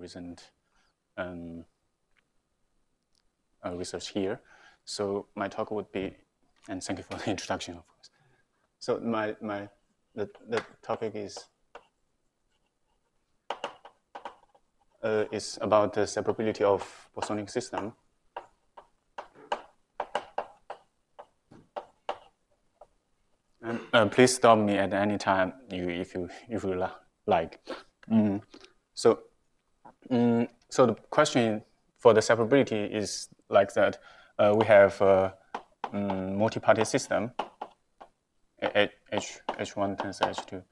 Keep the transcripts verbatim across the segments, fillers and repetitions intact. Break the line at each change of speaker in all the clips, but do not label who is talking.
recent um, uh, research here. So my talk would be, and thank you for the introduction, of course. So my my the the topic is uh, is about the separability of bosonic system. And uh, please stop me at any time you if you if you like. Mm. So mm, so the question for the separability is like that. Uh, we have a um, multi-party system, H H1 tensor H two,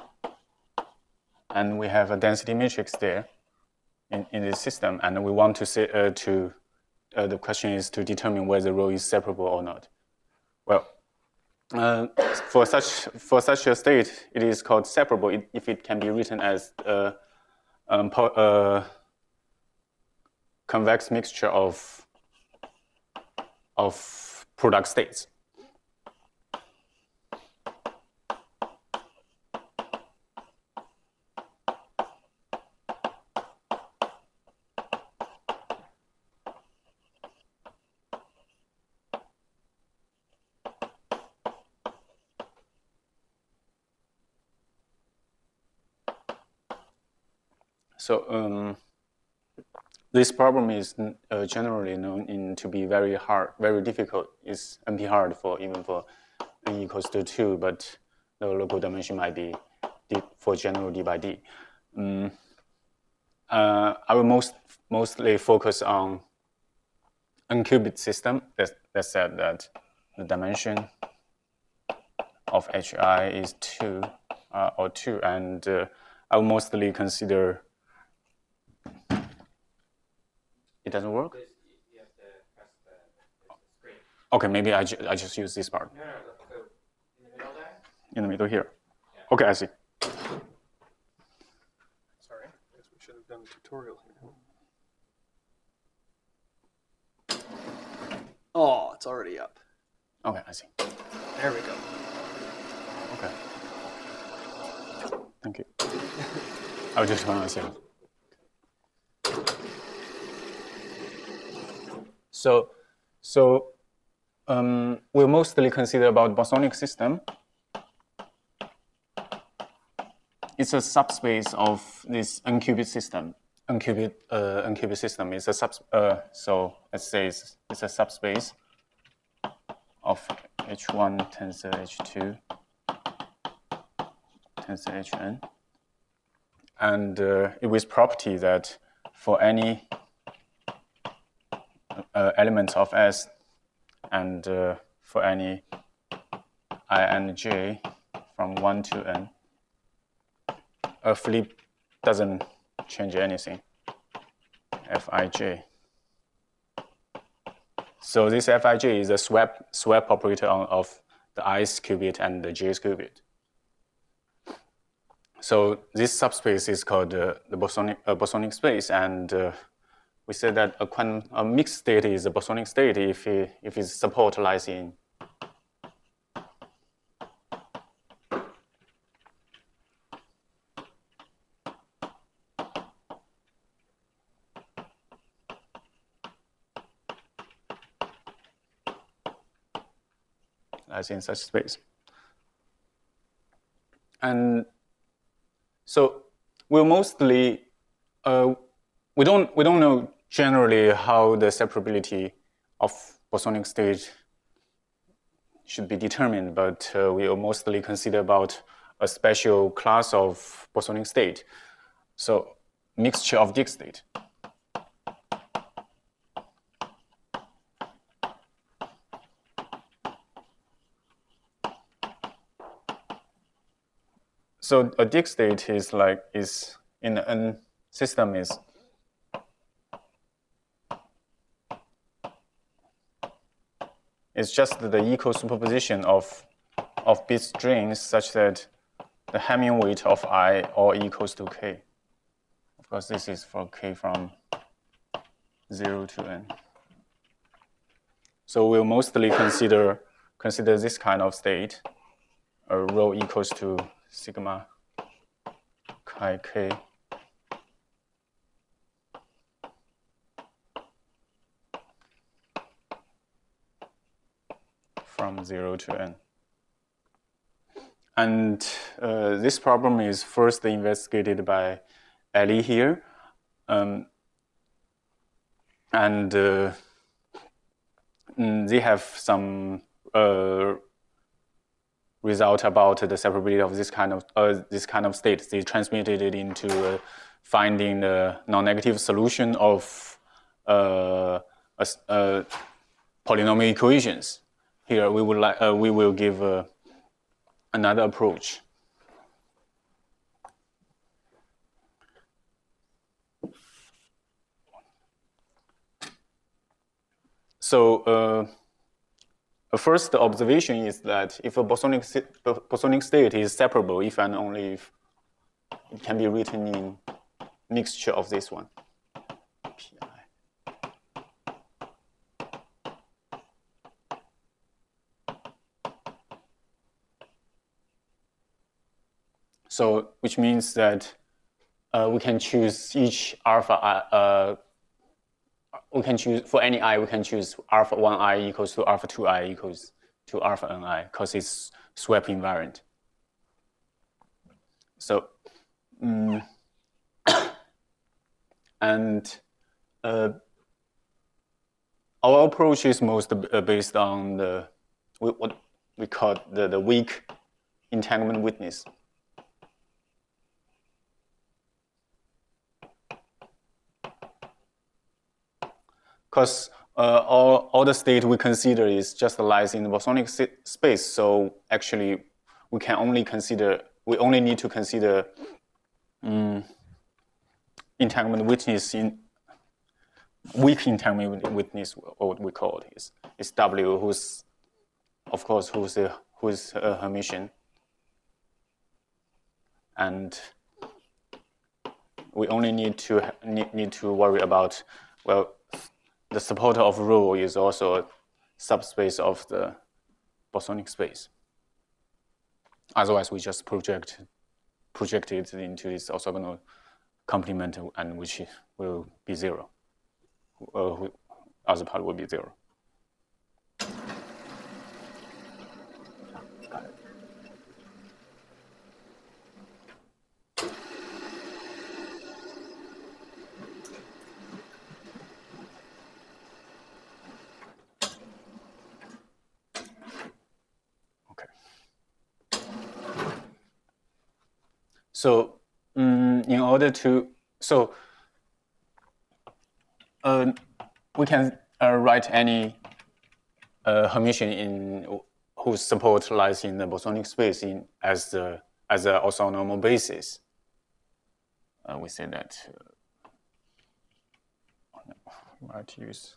and we have a density matrix there in, in this system, and we want to say uh, to uh, the question is to determine whether the rho is separable or not. Well, uh, for such for such a state, it is called separable if it can be written as a um, uh, convex mixture of of product states. So um, this problem is uh, generally known in to be very hard, very difficult. It's N P hard for even for n equals to two, but the local dimension might be d for general d by d. Um, uh, I will most mostly focus on n-qubit system that that said that the dimension of Hi is two uh, or two, and uh, I will mostly consider. It doesn't work?
You have to press the, the screen.
Okay, maybe I, ju I just use this part.
No, no, so in the middle there?
In the middle here.
Yeah.
Okay, I see.
Sorry, I guess we should have done a tutorial here. Oh, it's already up.
Okay, I see.
There we go.
Okay. Thank you. I was just want to say. So, so um, we'll mostly consider about bosonic system. It's a subspace of this n-qubit system. N-qubit uh, n-qubit system is a sub. Uh, so let's say it's, it's a subspace of H one tensor H two tensor Hn, and uh, it with property that for any Uh, elements of S, and uh, for any I and j from one to n, a flip doesn't change anything, Fij. So this Fij is a swap swap operator on, of the i's qubit and the j's qubit. So this subspace is called uh, the bosonic, uh, bosonic space, and uh, we said that a, quantum, a mixed state is a bosonic state if, it, if its support lies in lies in such space. And so we'll mostly uh, we don't we don't know generally how the separability of bosonic state should be determined, but uh, we will mostly consider about a special class of bosonic state. So mixture of Dieck state. So a Dieck state is like is in the N system is it's just the equal superposition of of bit strings such that the Hamming weight of I all equals to k. Of course, this is for k from zero to n. So we'll mostly consider consider this kind of state, a rho equals to sigma chi k from zero to n. And uh, this problem is first investigated by Ellie here. Um, and uh, they have some uh, result about the separability of this kind of uh, this kind of state. They transmitted it into uh, finding the non-negative solution of uh, a, a polynomial equations. Here we would like uh, we will give uh, another approach. So uh, the first observation is that if a bosonic, bosonic state is separable if and only if it can be written in mixture of this one. P I. So which means that uh, we can choose each alpha uh, we can choose, for any I, we can choose alpha one I equals to alpha two I equals to alpha ni, because it's swap invariant. So, um, and uh, our approach is most based on the what we call the, the weak entanglement witness. Because uh, all, all the state we consider is just lies in the bosonic space. So actually, we can only consider, we only need to consider um, entanglement witness in weak entanglement witness, or what we call it is, is W, who's, of course, who's a, who's a Hermitian. And we only need to need, need to worry about, well, the supporter of rho is also a subspace of the bosonic space. Otherwise, we just project project it into this orthogonal complement, and which will be zero. Uh, other part will be zero. Got it. So um, in order to, so uh, we can uh, write any uh, Hermitian in whose support lies in the bosonic space in as the as an orthonormal basis. Uh, we say that uh, we might use.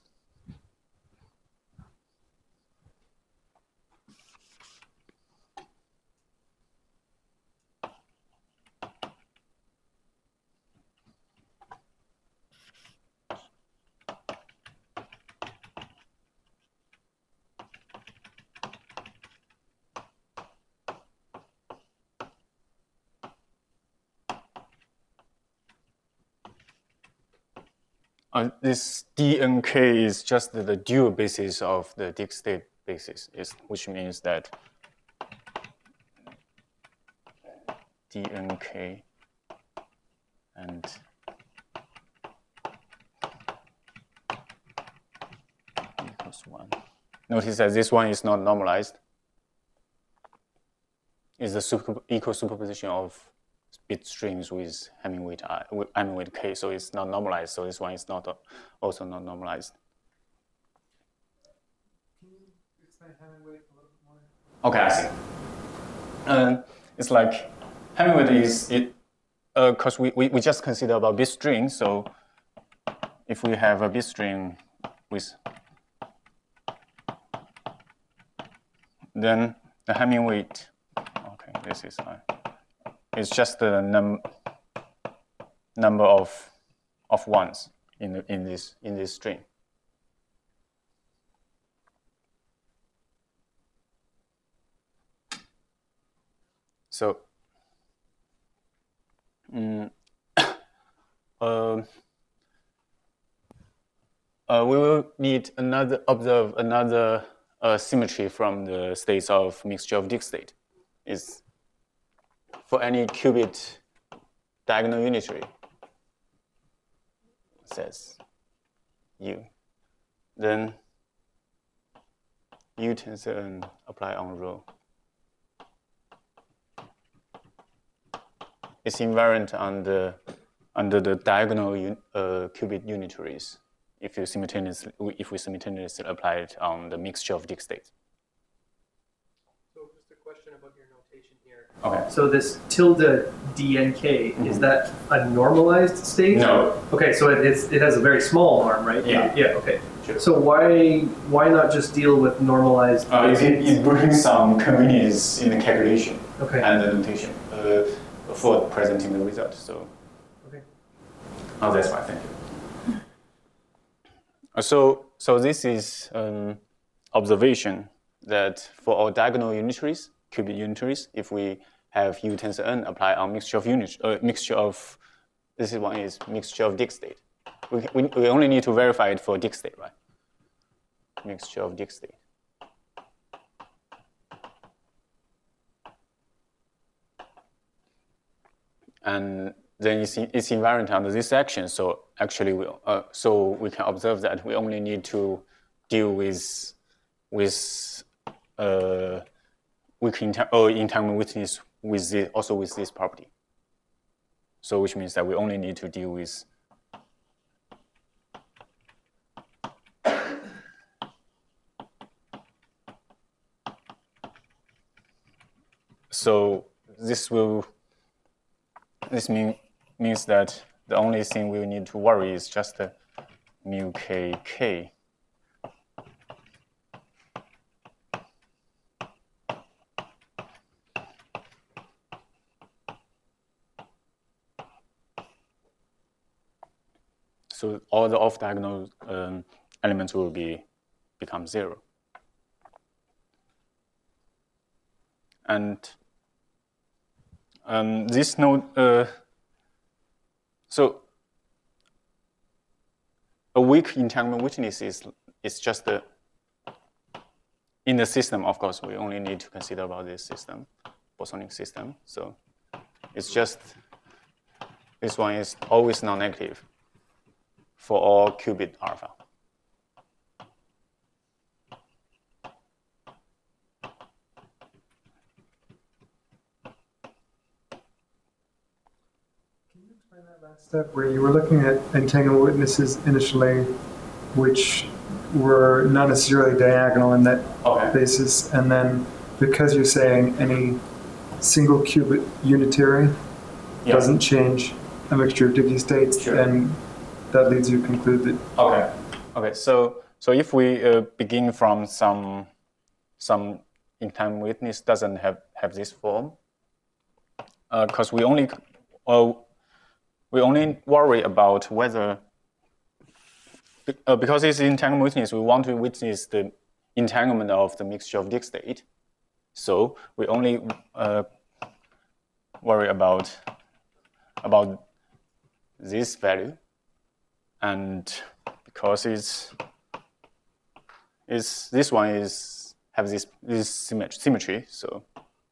Uh, this D N K is just the, the dual basis of the Dix state basis, is, which means that D N K and equals one. Notice that this one is not normalized. It's the super, equal superposition of bit strings with Hamming weight I, Hamming weight K, so it's not normalized. So this one is not also not normalized.
Can you explain Hamming weight a little bit more?
Okay, I see. Um, it's like Hamming weight is it because uh, we, we we just consider about bit string. So if we have a bit string with, then the Hamming weight. Okay, this is I. It's just the num number of of ones in the, in this in this string. So, um, uh, uh, we will need another observe another a symmetry from the states of mixture of Dicks state. Is for any qubit diagonal unitary, says U. Then U tensor N apply on rho. It's invariant under under the diagonal un, uh, qubit unitaries. If you simultaneously, if we simultaneously apply it on the mixture of Dicks states.
So just a question about your notation here.
Okay.
So this tilde D N K, mm-hmm. is that a normalized state?
No.
Okay, so it, it's, it has a very small norm, right?
Yeah.
Yeah, okay.
Sure.
So why why not just deal with normalized?
Uh, it, it brings some convenience in the calculation
okay.
and the notation uh, for presenting the result. So,
okay.
Oh, that's why. Thank you. So, so this is an observation that for all diagonal unitaries, qubit unitaries, if we have U tensor N apply on mixture of unit, uh, mixture of, this is one is mixture of Dicks state. We, we, we only need to verify it for Dicks state, right? Mixture of Dicks state. And then it's, it's invariant under this action. So actually, we, uh, so we can observe that we only need to deal with with uh, weak inter or entanglement witness with the, also with this property. So which means that we only need to deal with so this will this mean means that the only thing we need to worry is just the mu k k. So all the off-diagonal um, elements will be become zero. And um, this node, uh, so a weak entanglement witness is, is just the, in the system, of course, we only need to consider about this system, bosonic system. So it's just, this one is always non-negative for all qubit alpha.
Step where you were looking at entanglement witnesses initially, which were not necessarily diagonal in that
okay.
basis, and then because you're saying any single qubit unitary
yeah.
doesn't change a mixture of Dicke states,
sure.
and that leads you to conclude that.
Okay. Okay. So so if we uh, begin from some some entanglement witness doesn't have have this form, because uh, we only uh, we only worry about whether, uh, because it's entanglement witness, we want to witness the entanglement of the mixture of Dicke state. So we only uh, worry about, about this value. And because it's, it's this one is have this, this symmetry, so.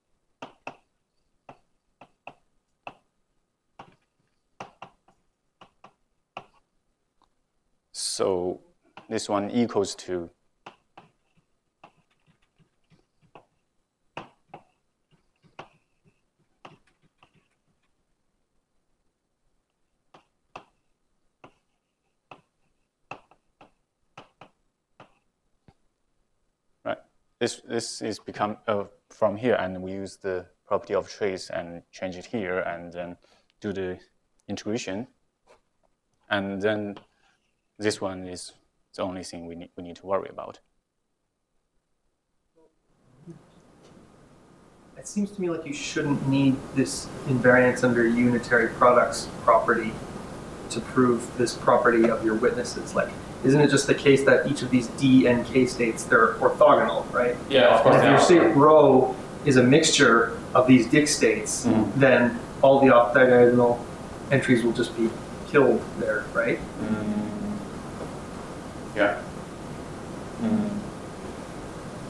So this one equals to right. This this is become uh, from here, and we use the property of trace and change it here, and then do the integration, and then. This one is the only thing we need, we need to worry about.
It seems to me like you shouldn't need this invariance under unitary products property to prove this property of your witnesses. Like, isn't it just the case that each of these D and K states, they're orthogonal, right?
Yeah, of course.
And if your state rho is a mixture of these Dicke states, mm-hmm. then all the off-diagonal entries will just be killed there, right?
Mm. Yeah. Mm.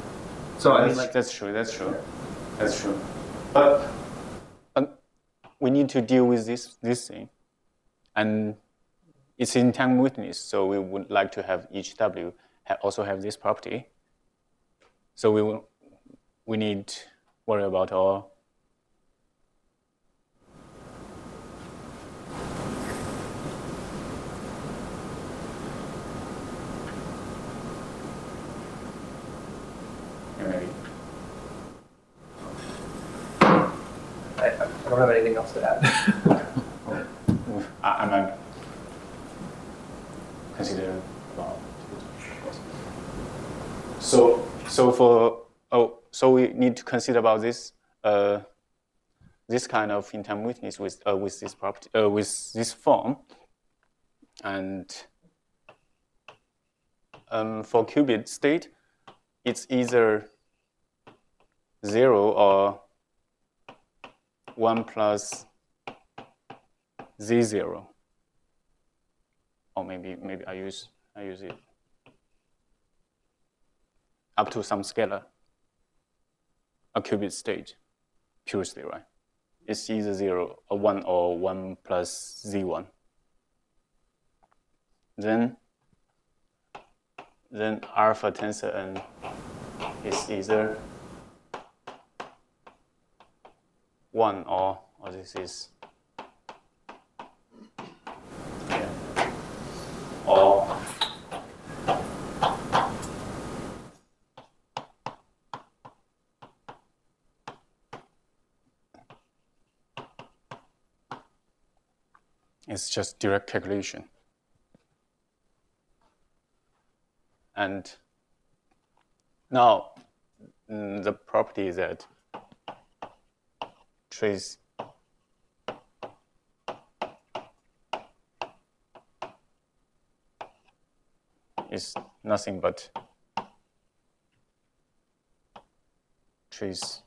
So I
that's,
mean, like,
that's true. That's true. That's true. But um, we need to deal with this this thing, and it's entanglement witness. So we would like to have each W ha also have this property. So we will we need to worry about all. Maybe.
I, I don't have anything else to add.
I, I might consider about. So so for oh so we need to consider about this uh this kind of entanglement witness with uh, with this property uh, with this form, and um, for qubit state, it's either zero or one plus z zero, or maybe maybe I use I use it up to some scalar, a qubit state, pure state, right? It's either zero or one or one plus z one. Then then alpha tensor n is either one or or this is yeah, or it's just direct calculation. And now mm, the property is that trace is nothing but trace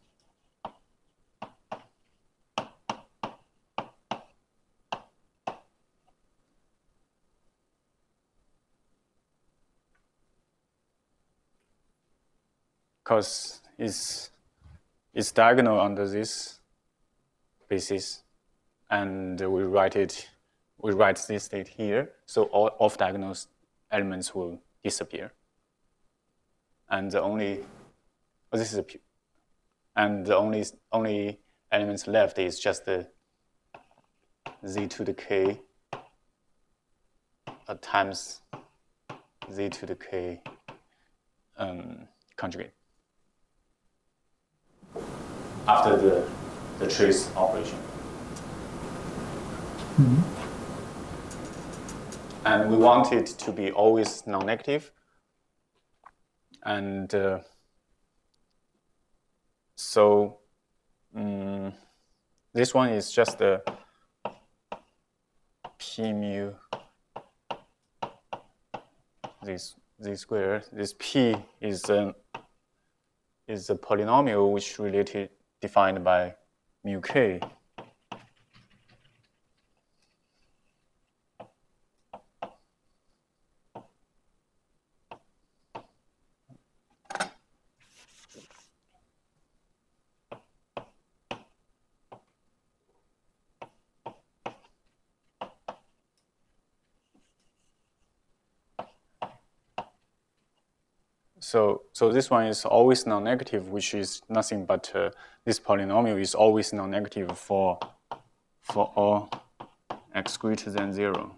because it's, it's diagonal under this basis, and we write it, we write this state here, so all off-diagonal elements will disappear. And the only, oh, this is a, and the only, only elements left is just the z to the k uh, times z to the k um, conjugate after the, the trace operation.
Mm-hmm.
And we want it to be always non-negative. And uh, so um, this one is just the p mu this z squared. This p is an is a polynomial which related defined by mu k. So, so this one is always non-negative, which is nothing but uh, this polynomial is always non-negative for, for all x greater than zero.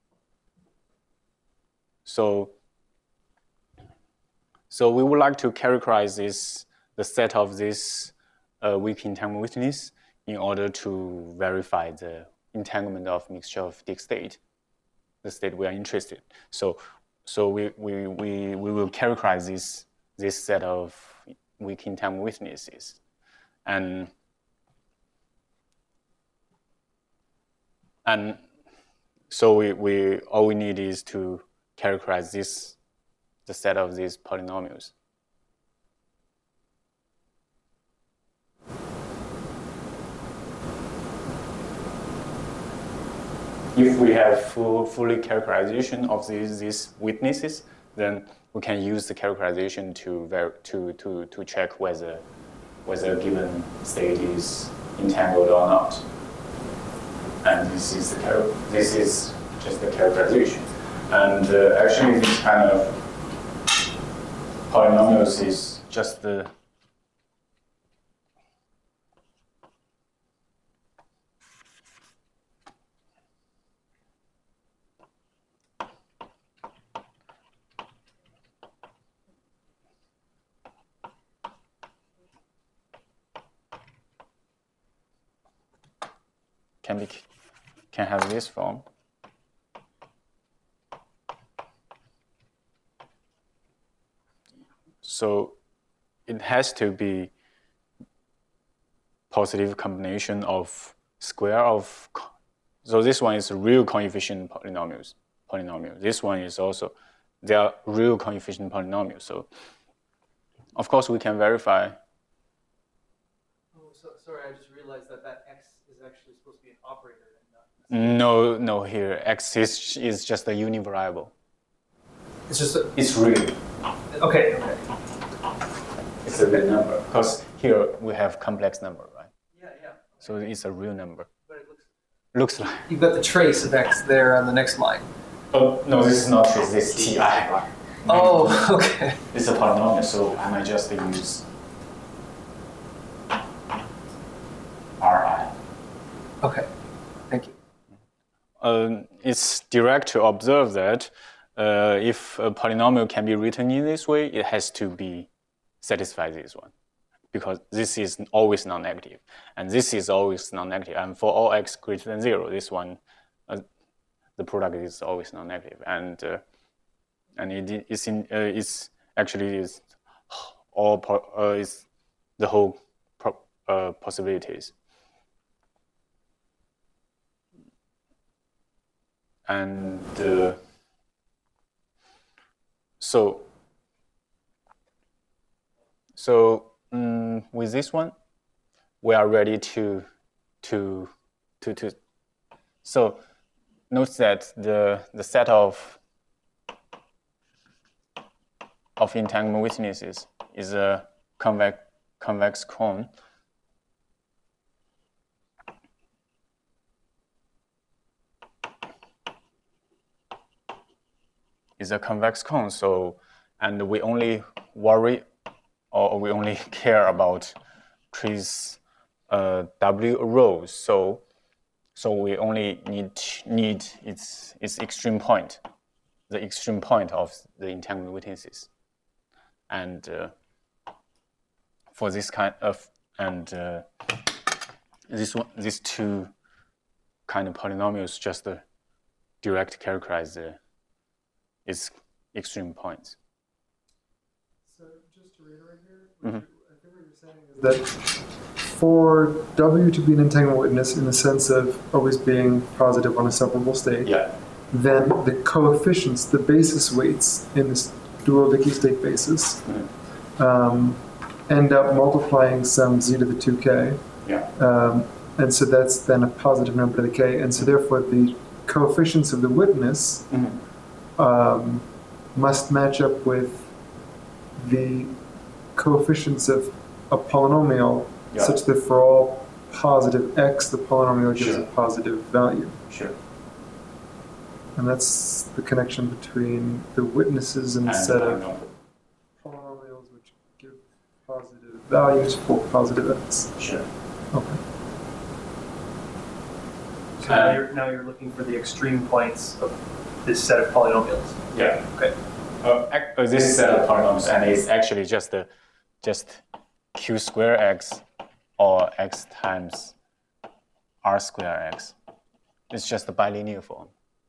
So, so we would like to characterize this, the set of this uh, weak entanglement witness in order to verify the entanglement of mixture of Dicke state, the state we are interested in. So, So we, we, we, we will characterize this, this set of weak entanglement witnesses. And, and so we, we, all we need is to characterize this, the set of these polynomials. If we have full, fully characterization of these, these witnesses, then we can use the characterization to ver to to to check whether whether a given state is entangled or not. And this is the char this is just the characterization. And uh, actually, this kind of polynomials is just the can be can have this form. So it has to be positive combination of square of, so this one is real coefficient polynomials, polynomial. This one is also, they are real coefficient polynomials. So of course we can verify.
Oh, so, sorry, I just realized that that x is actually supposed to be an operator and not.
No, no, here, x is, is just a univariable.
It's just a,
It's real.
okay, okay.
It's a real number, because here we have complex number, right?
Yeah, yeah.
So it's a real number.
But it looks,
Looks like.
you've got the trace of x there on the next line.
Oh, no, this is not trace, this is T I.
Oh, okay.
It's a polynomial, so I might just use R I.
Okay, thank you.
Um, it's direct to observe that uh, if a polynomial can be written in this way, it has to be satisfy this one, because this is always non-negative, and this is always non-negative, and for all x greater than zero, this one, uh, the product is always non-negative, and uh, and it is in uh, it's actually is all po uh, is the whole pro uh, possibilities, and uh, so. So um, with this one, we are ready to, to, to, to. So note that the, the set of, of entanglement witnesses is a convex, convex cone. Is a convex cone, so, and we only worry or we only care about trace uh, W rows. So, so we only need need its its extreme point, the extreme point of the entanglement witnesses, and uh, for this kind of and uh, this one, these two kind of polynomials just uh, direct characterize the its extreme points.
So just to reiterate here,
Mm-hmm.
I think what you're saying is that for W to be an entanglement witness in the sense of always being positive on a separable state,
Yeah.
then the coefficients, the basis weights in this dual Dicke state basis,
Mm-hmm.
um, end up multiplying some z to the two k.
Yeah.
Um, and so that's then a positive number to the k. And so therefore the coefficients of the witness
Mm-hmm.
um, must match up with the coefficients of a polynomial,
Yeah.
such that for all positive x, the polynomial gives
Sure.
a positive value.
Sure.
And that's the connection between the witnesses and the
And
set
I
of
know.
polynomials which give positive values for positive x.
Sure.
Okay.
So now you're, now you're looking for the extreme points of this set of polynomials.
Yeah.
Okay.
Uh, ac- uh, this set of polynomials, and it's actually just the just q square x or x times r square x. It's just a bilinear form.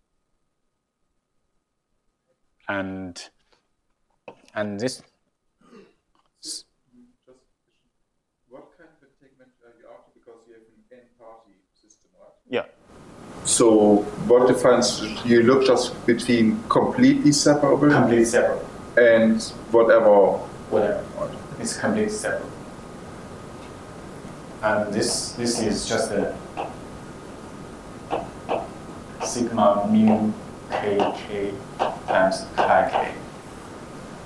And and this.
Just what kind of entanglement are you after? Because you have an n-party system, right?
Yeah.
So what defines, you look just between completely separable
Completely separate.
and whatever.
Whatever. It's completely separate. And this this is just a sigma mu k k times chi k.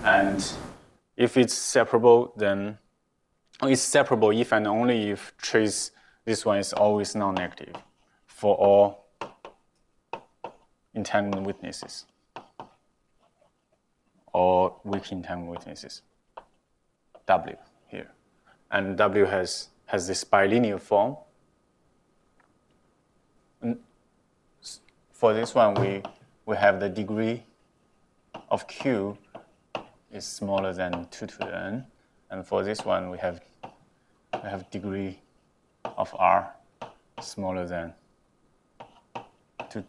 And if it's separable, then it's separable if and only if trace this one is always non-negative for all entanglement witnesses or weak entanglement witnesses, W here. And W has, has this bilinear form. And for this one, we, we have the degree of Q is smaller than two to the n. And for this one, we have, we have degree of R smaller than two.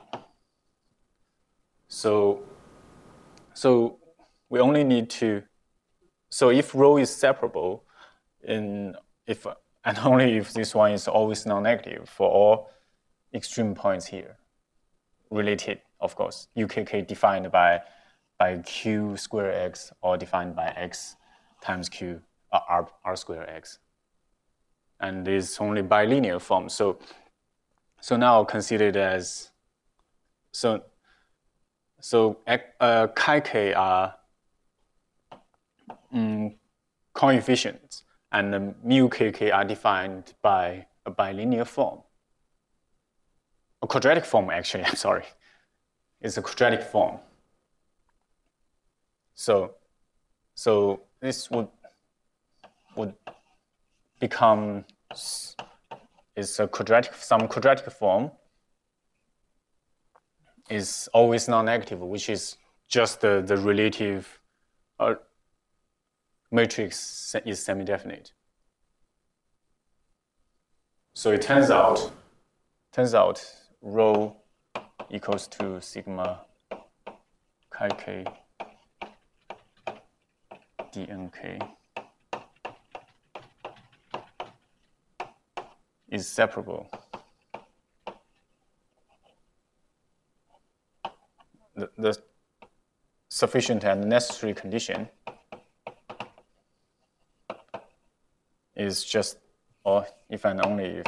So, so we only need to, so if rho is separable, in if and only if this one is always non-negative for all extreme points here, related, of course, U K K defined by by Q square X or defined by X times Q uh, R, R square X. And it's only bilinear form. So, so now consider it as, so, so uh, chi k are um, coefficients, and the mu kk are defined by a bilinear form. A quadratic form, actually, I'm sorry. It's a quadratic form. So, so this would would become is a quadratic some quadratic form is always non-negative, which is just the the relative uh, matrix is semi-definite. So it turns out turns out rho equals to sigma chi k dnk is separable. The, the sufficient and necessary condition is just, or if and only if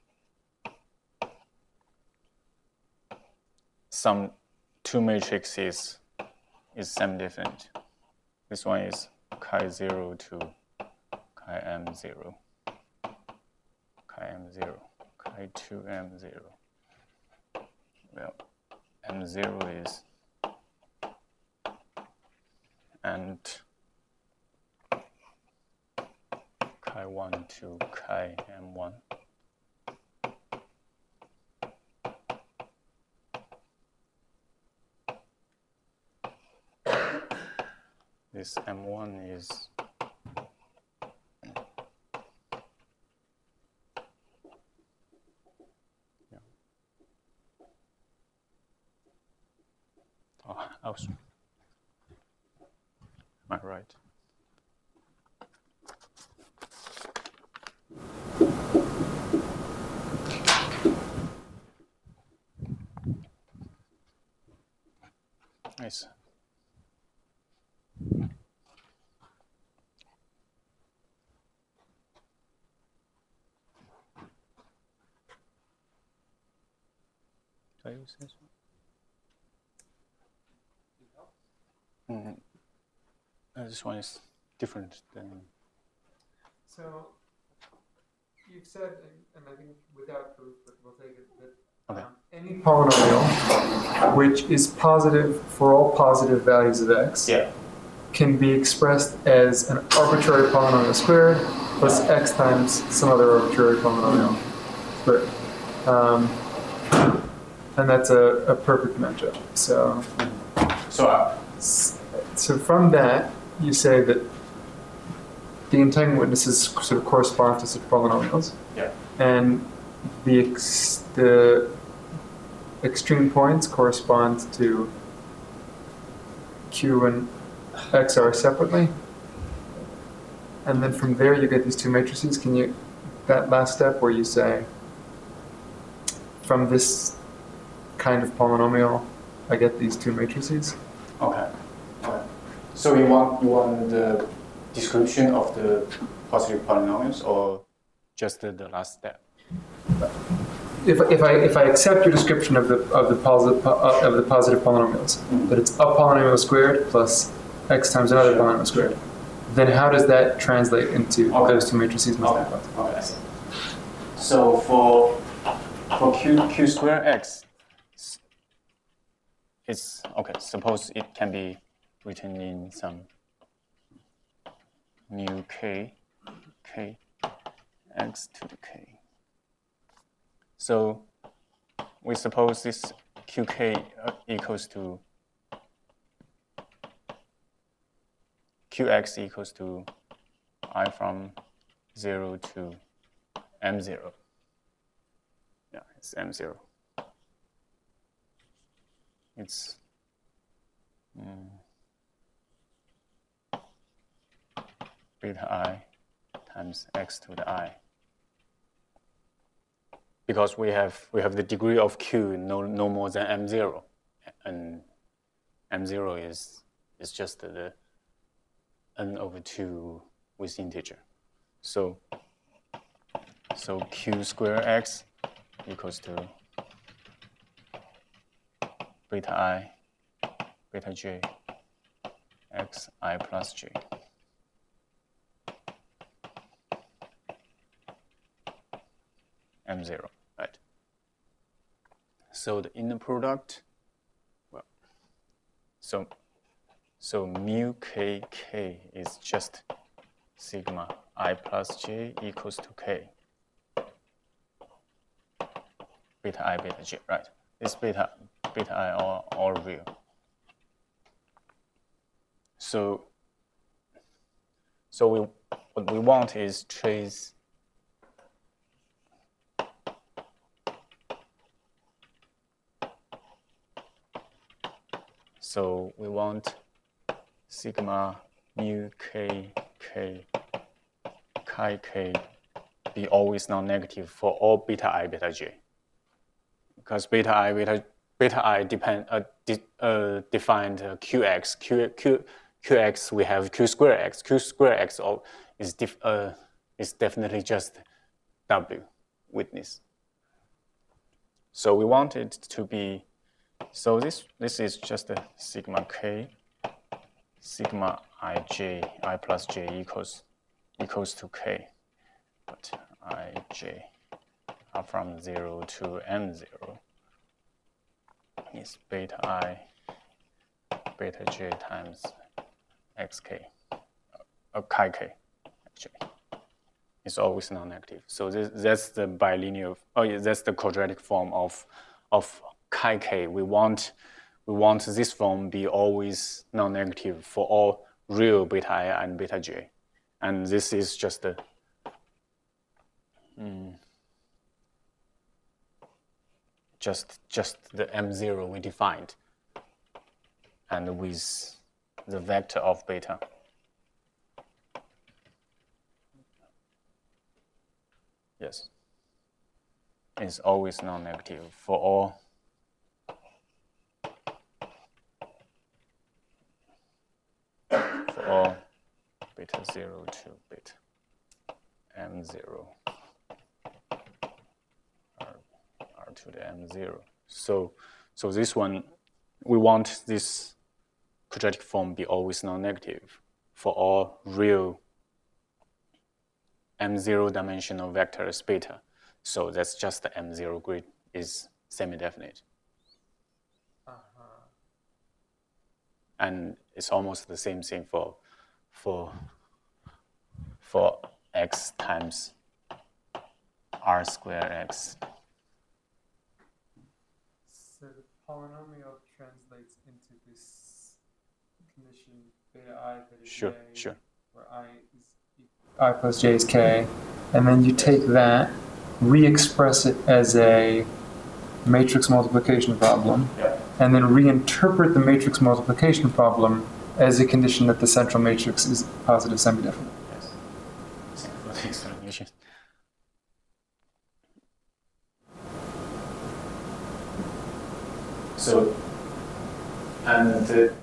some two matrix is, is semi-definite. This one is chi zero to chi m zero, chi m zero, chi two m zero. Well, m zero is, and chi one to chi m one. This m one is yeah. Oh, I was, am I right? Nice. Do I use this one? Mm-hmm. Uh, this one is different than.
So you've said, and, and I think without proof, but we'll take it, that
Okay.
um, any polynomial which is positive for all positive values of x
Yeah.
can be expressed as an arbitrary polynomial squared plus x times some other arbitrary polynomial squared. Um, and that's a, a perfect matchup. So,
So uh,
so from that, you say that the entanglement witnesses sort of correspond to such polynomials.
yeah.
And the ex the extreme points correspond to Q and X R separately. And then from there you get these two matrices. Can you, that last step where you say, from this kind of polynomial, I get these two matrices?
Okay. Okay. So you want you want the description of the positive polynomials, or just the, the last step?
If, if I if I accept your description of the of the positive of the positive polynomials,
Mm-hmm.
that it's a polynomial squared plus x times another
Sure.
polynomial squared, then how does that translate into
Okay.
those two matrices? must
Okay.
be positive?
Okay. I see. So for for q q square x, it's okay. Suppose it can be written in some mu k k x to the k. So we suppose this qk uh, equals to qx equals to I from zero to m zero. Yeah, it's m zero. It's mm, beta I times x to the I. Because we have we have the degree of q no no more than m zero, and m zero is is just the n over two with integer. So so q square x equals to beta I beta j x I plus j. m zero, right? So the inner product, well, so so mu k k is just sigma I plus j equals to k beta I beta j, right? It's beta beta I all, all real. So so we what we want is trace So we want sigma mu k k chi k be always non-negative for all beta I beta j, because beta I beta beta I depend uh, de, uh, defined uh, qx q q qx we have q square x q square x all is def, uh, is definitely just w witness. So we want it to be. So this this is just a sigma k, sigma ij I plus j equals equals to k, but ij are from zero to m zero is beta I beta j times xk, uh, chi k actually. It's always non-negative. So this, that's the bilinear. Oh yeah, that's the quadratic form of of chi k. We want we want this form be always non-negative for all real beta I and beta j, and this is just the mm, just just the m zero we defined, and with the vector of beta. Yes, it's always non-negative for all for all beta zero to beta m zero r, r to the m zero. So so this one we want this quadratic form be always non-negative for all real m zero dimensional vectors beta. So that's just the m zero grid is semi-definite. Uh-huh. And it's almost the same thing for for for x times r square x.
So the polynomial translates into this condition beta I beta
Sure,
j,
sure.
where I is I plus j is k, and then you take that, re-express it as a matrix multiplication problem,
Yeah.
and then reinterpret the matrix multiplication problem as a condition that the central matrix is positive semi-definite.
Yes. Thank you for the explanation. So, and uh,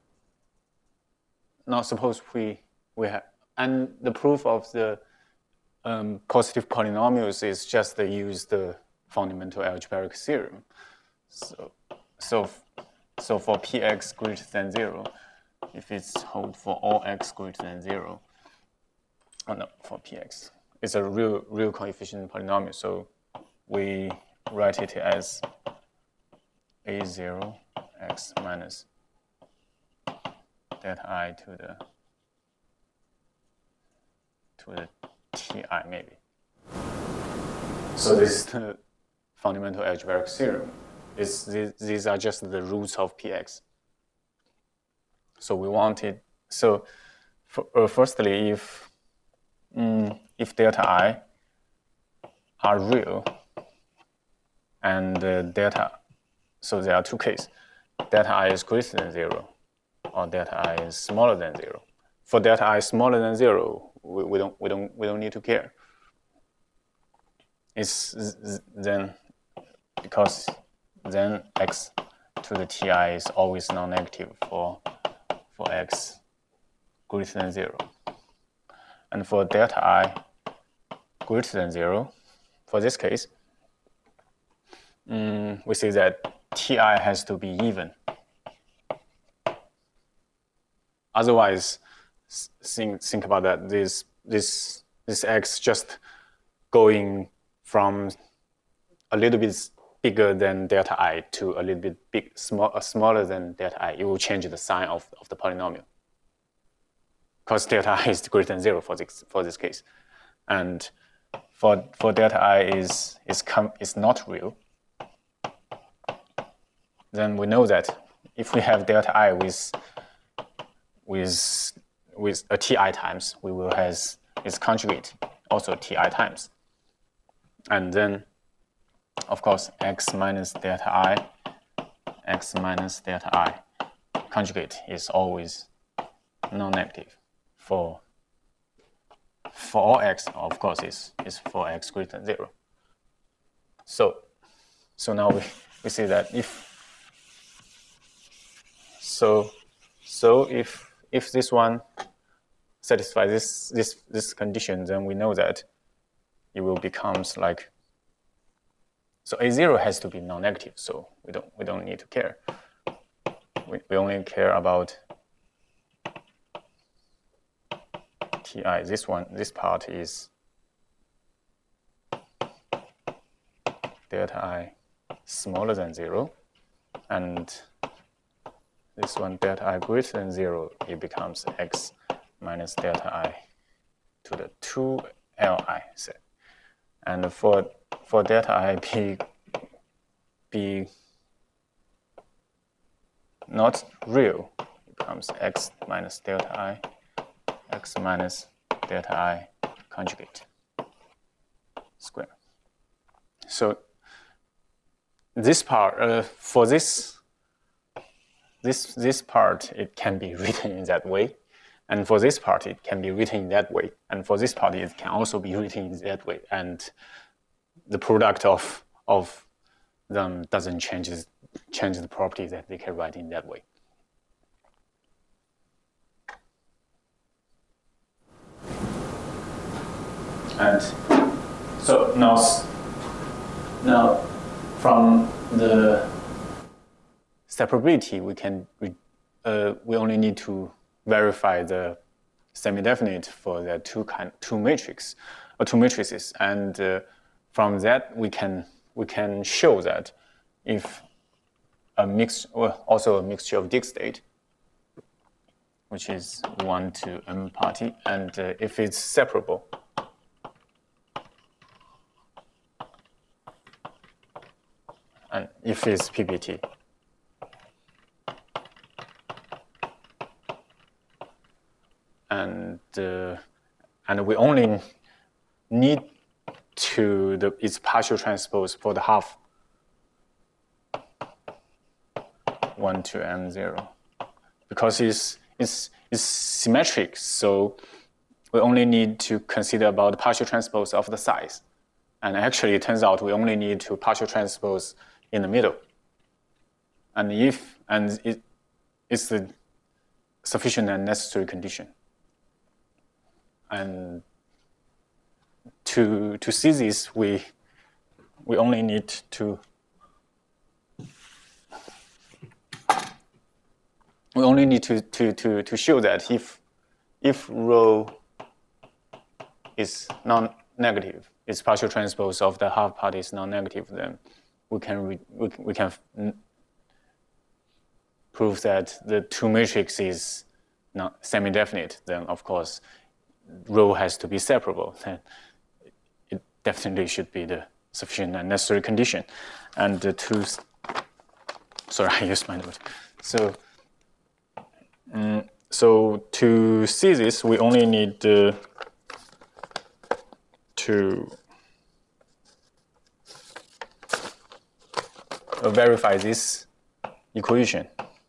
now suppose we we have, and the proof of the um, positive polynomials is just to use the fundamental algebraic theorem. So, so, so for px greater than zero, if it's hold for all x greater than zero. Oh no, for px. It's a real real coefficient polynomial, so we write it as a zero x minus delta I to the to the ti maybe. So this is the fundamental algebraic theorem. It's, these are just the roots of px. So we wanted, so for, uh, firstly, if mm, if delta I are real and uh, delta, so there are two cases. Delta I is greater than zero or delta I is smaller than zero. For delta I smaller than zero, we, we don't we don't we don't need to care. It's then because then x to the ti is always non-negative for for x greater than zero. And for delta I greater than zero, for this case, um, we see that ti has to be even. Otherwise, think think about that. This this this x just going from a little bit bigger than delta I to a little bit big, small, uh, smaller than delta I. It will change the sign of, of the polynomial, because delta I is greater than zero for this for this case, and for for delta I is is com is not real. Then we know that if we have delta I with with with a ti times, we will have its conjugate also ti times, and then of course x minus delta I, x minus delta I conjugate is always non-negative for for all x. Of course, is is for x greater than zero. So so now we we see that if so so if if this one satisfies this this this condition, then we know that it will becomes like, so a zero has to be non-negative, so we don't we don't need to care. We we only care about ti. This one, this part is delta I smaller than zero, and this one delta I greater than zero, it becomes x minus delta I to the two Li set. And for for delta I be be not real, it becomes x minus delta I, x minus delta I conjugate square. So this part, uh, for this this this part, it can be written in that way, and for this part, it can be written in that way, and for this part, it can also be written in that way, and the product of of them doesn't change change the property that they can write in that way. And so now, now from the separability, we can uh, we only need to verify the semi-definite for the two kind two matrix or two matrices, and uh, from that we can we can show that if a mix, well, also a mixture of Dick state, which is one to m party, and uh, if it's separable, and if it's P P T. And uh, and we only need to the its partial transpose for the half one to m zero, because it's it's it's symmetric. So we only need to consider about the partial transpose of the size, and actually it turns out we only need to partial transpose in the middle. And if and it it's the sufficient and necessary condition. And to to see this, we we only need to we only need to, to, to, to show that if, if rho is non-negative, its partial transpose of the half part is non-negative, then we can, re, we, we can prove that the two matrix is not semi-definite. Then, of course, rho has to be separable. Then it definitely should be the sufficient and necessary condition. And the two, sorry, I used my note. So, um, so to see this, we only need uh, to uh, verify this equation.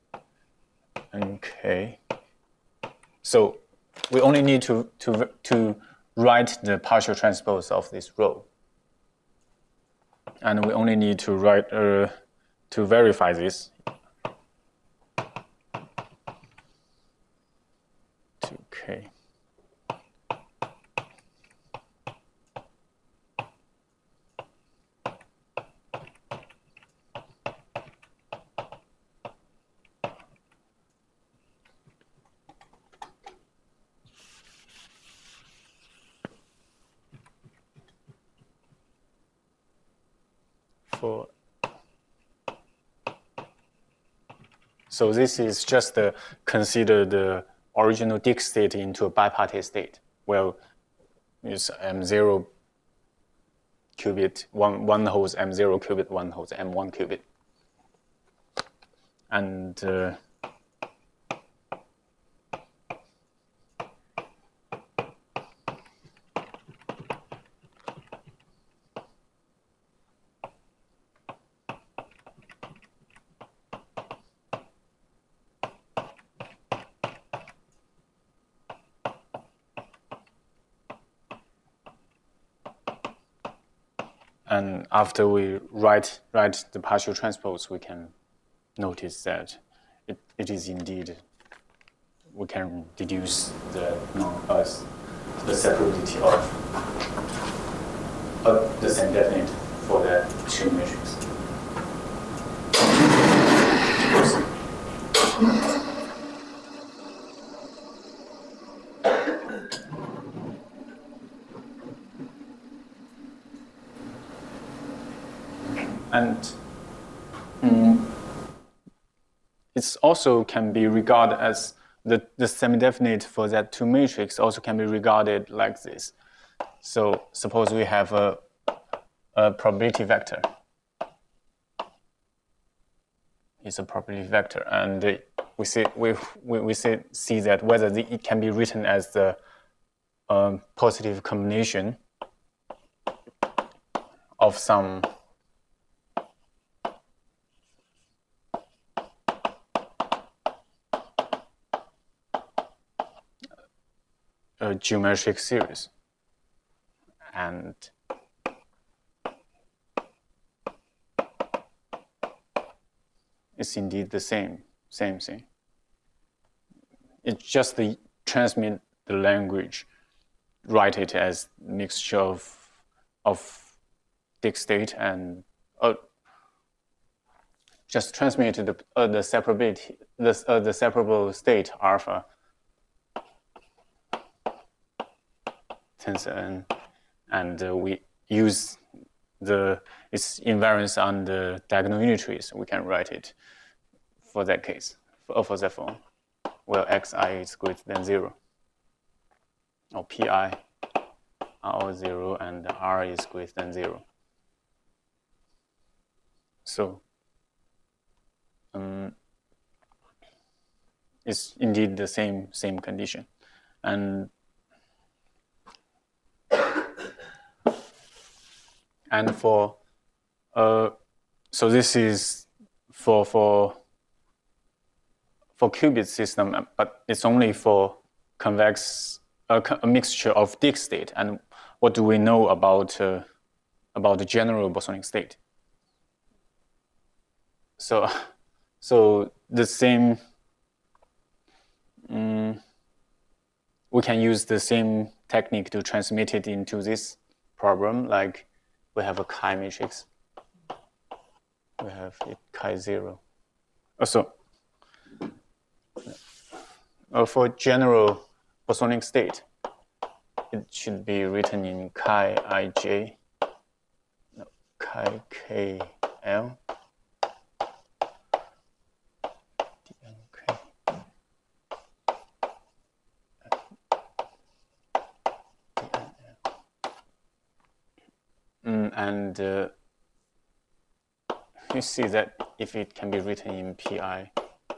Okay. So we only need to to to write the partial transpose of this rho, and we only need to write uh, to verify this. Okay. For so this is just uh, consider the original Dix state into a bipartite state. Well, it's M zero qubit, one, one holds M zero qubit, one holds M one qubit. And uh, And after we write, write the partial transpose, we can notice that it, it is indeed, we can deduce the non uh, the separability of uh, the same definite for the two matrix. And um, it's also can be regarded as the, the semi-definite for that two matrix also can be regarded like this. So suppose we have a, a probability vector. It's a probability vector, and we see we we, we see, see that whether the, it can be written as the um, positive combination of some a geometric series, and it's indeed the same same thing. It's just the transmit the language, write it as mixture of of Dix state and uh, just transmit the uh, the separability the uh, the separable state alpha. And, and uh, we use the its invariance on the diagonal unitaries. We can write it for that case, for, for that form, where xi is greater than zero, or pi r zero and r is greater than zero. So um, it's indeed the same same condition, and. And for, uh, so this is for for for qubit system, but it's only for convex, uh, a mixture of Dix state. And what do we know about uh, about the general bosonic state? So, so the same. Um, we can use the same technique to transmit it into this problem, like. We have a chi matrix. We have it chi zero. Also, uh, for general bosonic state, it should be written in chi ij, no, chi kl, dnk. Mm, and uh, you see that if it can be written in pi,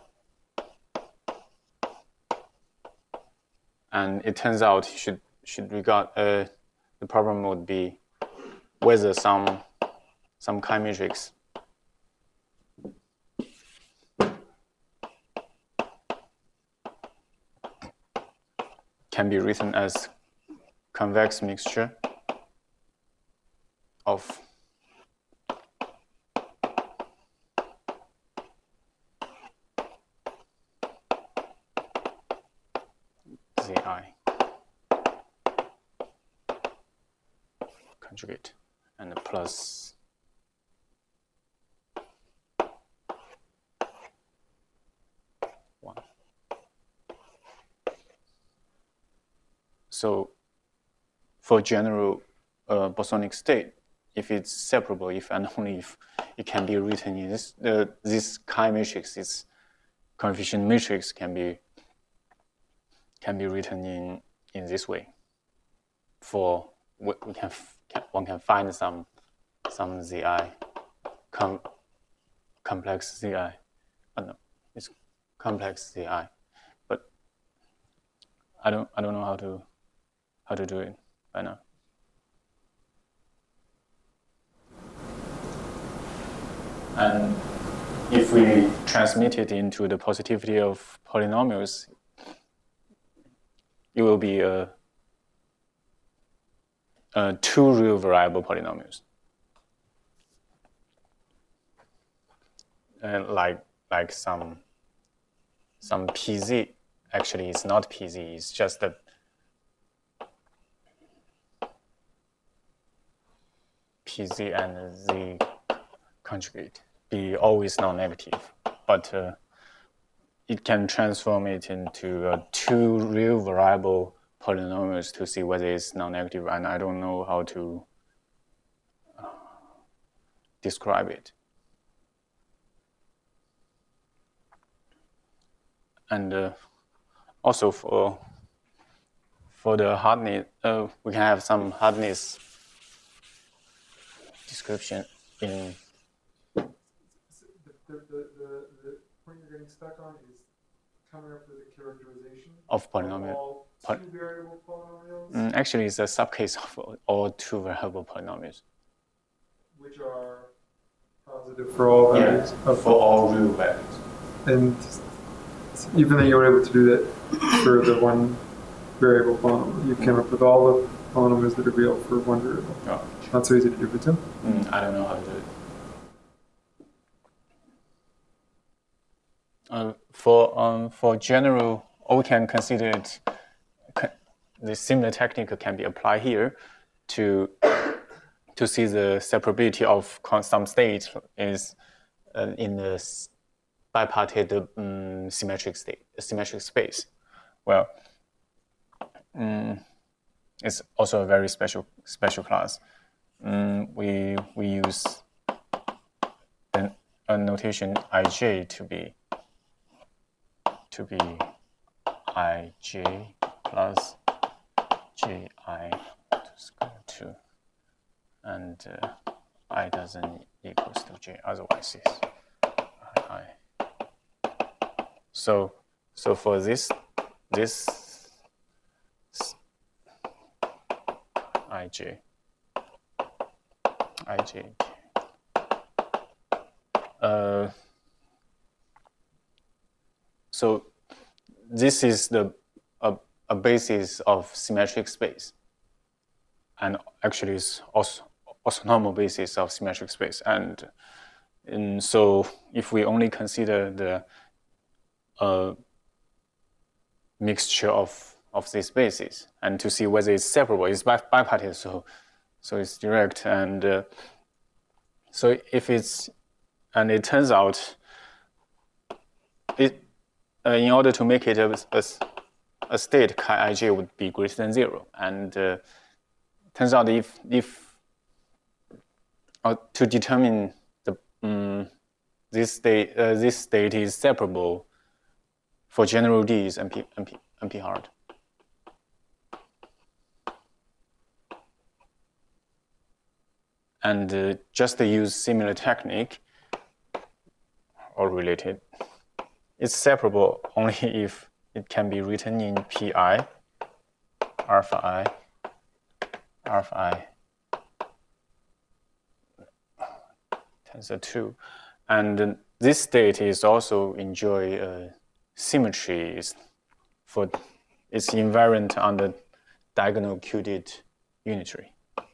and it turns out you should should regard uh, the problem would be whether some some chi matrix can be written as convex mixture of Zi conjugate and plus one. So for general uh, bosonic state, if it's separable, if and only if it can be written in this, uh, this chi matrix, this coefficient matrix can be can be written in in this way. For we can, can one can find some some Zi com, complex Zi. Oh no, it's complex Zi, but I don't I don't know how to how to do it right now. And if we transmit it into the positivity of polynomials, it will be a, a two real variable polynomials. And like like some some P Z, actually it's not P Z, it's just a P Z and Z conjugate be always non-negative, but uh, it can transform it into uh, two real variable polynomials to see whether it's non-negative, and I don't know how to uh, describe it. And uh, also for for the hardness, uh, we can have some hardness description in.
The, the, the, the point you're getting stuck on is coming up with a characterization
of polynomial.
Of all
Poly
two variable polynomials.
Mm, actually, it's a subcase of all two variable polynomials.
Which are positive for all values.
Yeah, for all real values.
And even though you were able to do that for the one variable polynomial, you came up with all the polynomials that are real for one variable.
Oh.
Not so easy to do for two.
Mm, I don't know how to do it. Uh, for um, for general, or we can consider it. The similar technique can be applied here to to see the separability of some state is uh, in the bipartite um, symmetric state, symmetric space. Well, um, it's also a very special special class. Um, we we use the a notation ij to be to be ij plus ji to square two, and uh, I doesn't equals to j, otherwise it's I. So so for this this ij ij uh so this is the a, a basis of symmetric space, and actually it's also orthonormal basis of symmetric space. And, and so if we only consider the uh, mixture of of these bases and to see whether it's separable, it's bipartite, so so it's direct. And uh, so if it's, and it turns out it uh, in order to make it a, a, a state, chi ij would be greater than zero. And uh, turns out if if uh, to determine the um, this state uh, this state is separable for general D is N P N P N P hard. And uh, just to use similar technique or related, it's separable only if it can be written in Pi, alpha I, alpha I, tensor two. And uh, this state is also enjoy uh, symmetry for its invariant under diagonal qubit unitary.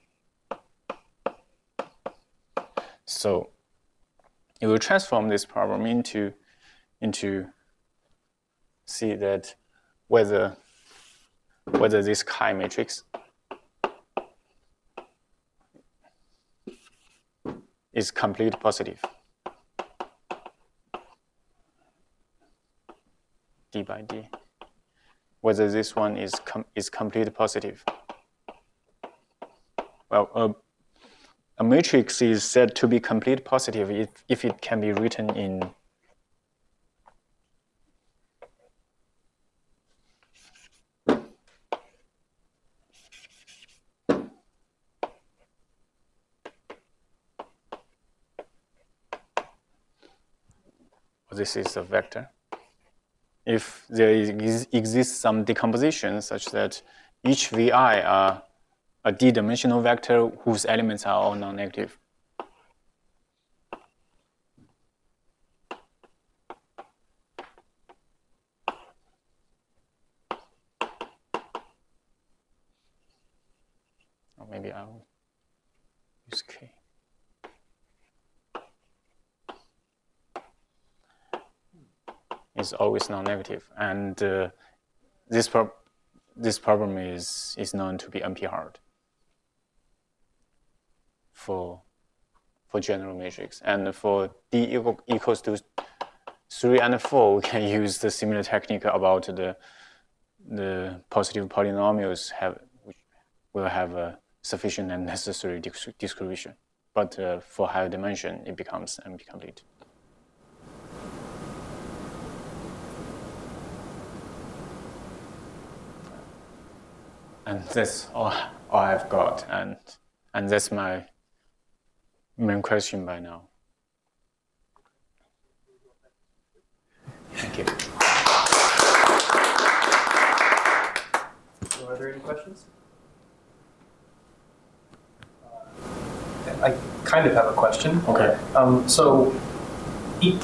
So you will transform this problem into into see that whether whether this chi matrix is complete positive. D by D. Whether this one is com is complete positive. Well, uh, a matrix is said to be complete positive if, if it can be written in this is a vector. If there is, exists some decomposition such that each Vi are a d-dimensional vector whose elements are all non-negative. Or maybe I'll use K. It's always non-negative, and uh, this prob this problem is is known to be N P hard for for general matrix, and for D equal, equals to three and four, we can use the similar technique about the the positive polynomials have which will have a sufficient and necessary distribution, but uh, for higher dimension it becomes N P complete. And that's all, all I've got, and and that's my main question by now. Thank you.
So are there any questions? I kind of have a question.
Okay.
Um, so, e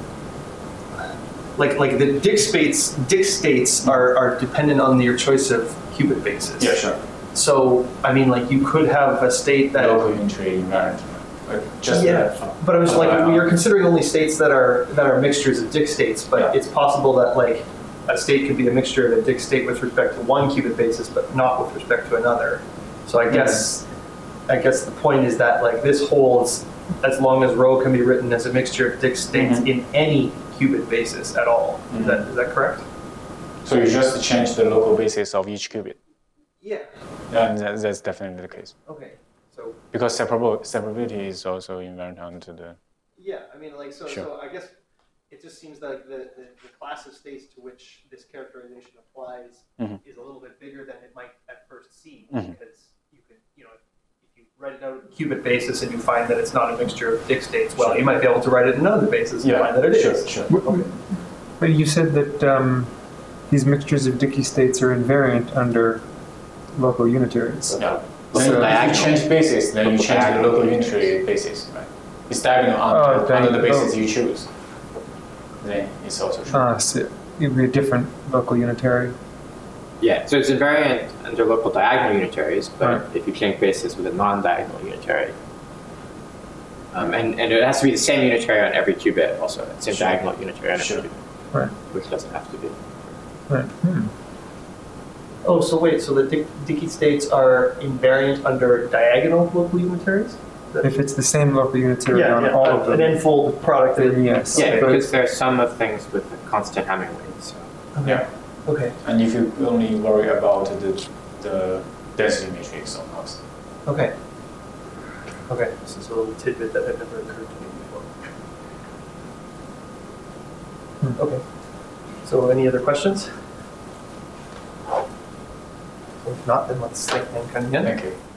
like like the Dix states, Dix states are are dependent on your choice of qubit basis.
Yeah, sure.
So I mean, like you could have a state that
Local unitary invariant. Just
yeah,
that.
but I was
Uh,
like,
uh,
you're considering only states that are that are mixtures of Dix states, but
Yeah.
it's possible that like a state could be a mixture of a Dix state with respect to one qubit basis, but not with respect to another. So I guess I guess the point is that like this holds as long as rho can be written as a mixture of Dix states
Mhm.
in any qubit basis at all.
Mhm.
Is that is that correct?
So you just change the local basis of each qubit.
Yeah.
And that, that's definitely the case.
Okay. So
Because separable, separability is also invariant onto the.
yeah, I mean, like, so,
Sure.
so I guess it just seems like the, the, the class of states to which this characterization applies
Mhm.
is a little bit bigger than it might at first seem,
Mhm.
because you could, you know, if you write it out on a qubit basis and you find that it's not a mixture of Dix states, well,
Sure.
you might be able to write it in another basis and find that it is.
sure, sure.
W- But you said that um, these mixtures of Dicke states are invariant under local unitaries.
Yeah.
So-
Then if you change basis, then you change the local unitary basis, right? It's diagonal
Oh,
under, under
diagonal.
the basis you choose. Then it's also true.
Ah, so it would be a different local unitary.
Yeah, so it's invariant under local diagonal unitaries, but
Right.
if you change basis with a non-diagonal unitary, um, and, and it has to be the same unitary on every qubit also, the same
Sure.
diagonal unitary on every
Sure.
qubit,
Right.
which doesn't have to be.
Right. Hmm.
Oh, so wait, so the Dic- Dicke states are invariant under diagonal local unitaries?
If it's the same local unitary
Yeah,
on
yeah,
all of
an
them,
n-fold product.
then yes.
Yeah,
But-
because there are some of things with the constant Hamming weight. So.
Yeah.
Okay.
And if you only worry about the, the density matrix or not.
Okay. Okay. This is a little tidbit that had never occurred to me before.
Hmm.
Okay. So, any other questions? If not, then let's thank mankind again.
Thank you.